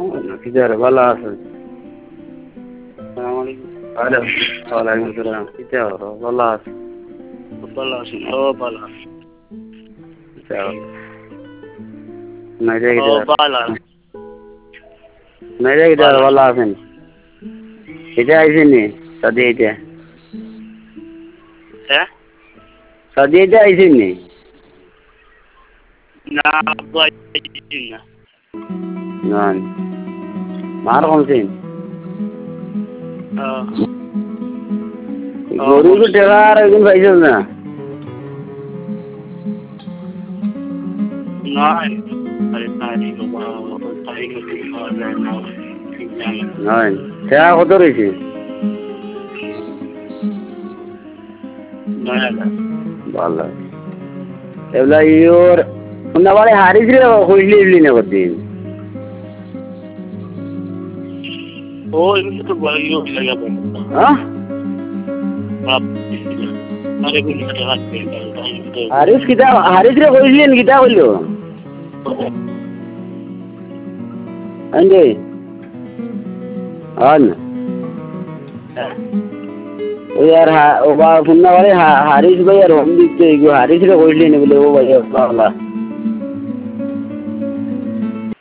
কিদার ভালো আছে? আসসালামু আলাইকুম। আরে ওয়ালাইকুম আসসালাম। কিদার ভালো আছে? ভালো আছেন? ও ভালো আছে। কিদার নাইরে ও কিদার ভালো আছে। নাইরে কিদার ভালো আছেন? এটা আইছেনি সাদি এটা হ্যাঁ? সাদি এটা আইছেনি না ভাই না। না মার কোনছেন গরু তো টেকার একদিন পাইছেন না নাই আরে তারিখ তারিখ পাওয়া যায় না ঠিক জানি না। নাই টেকা কত রয়েছে? 9,000 ভালো এগুলা ইয়োর শুনবারে হারিস রে কইলি ইবলি না করদিন ও এগুলো তো বড় ইয়ে লাগা পড়ে। হ্যাঁ বাপ আরে গুলো টাকা হাতে হারিস কিতা হারিস রে কইলেন কিতা কইলো আন্ডে আন ও यार ও বা শুনবারে হারিস ভাই আর হোম দিতে হারিস রে কইলেন বলে ও ভাই বাবা